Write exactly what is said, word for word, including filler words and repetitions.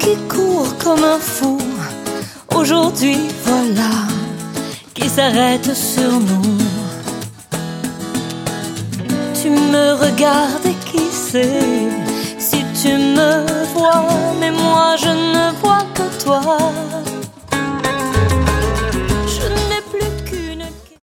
qui court comme un fou, aujourd'hui voilà, qui s'arrête sur nous. Tu me regardes et qui sait si tu me vois, mais moi je ne vois que toi.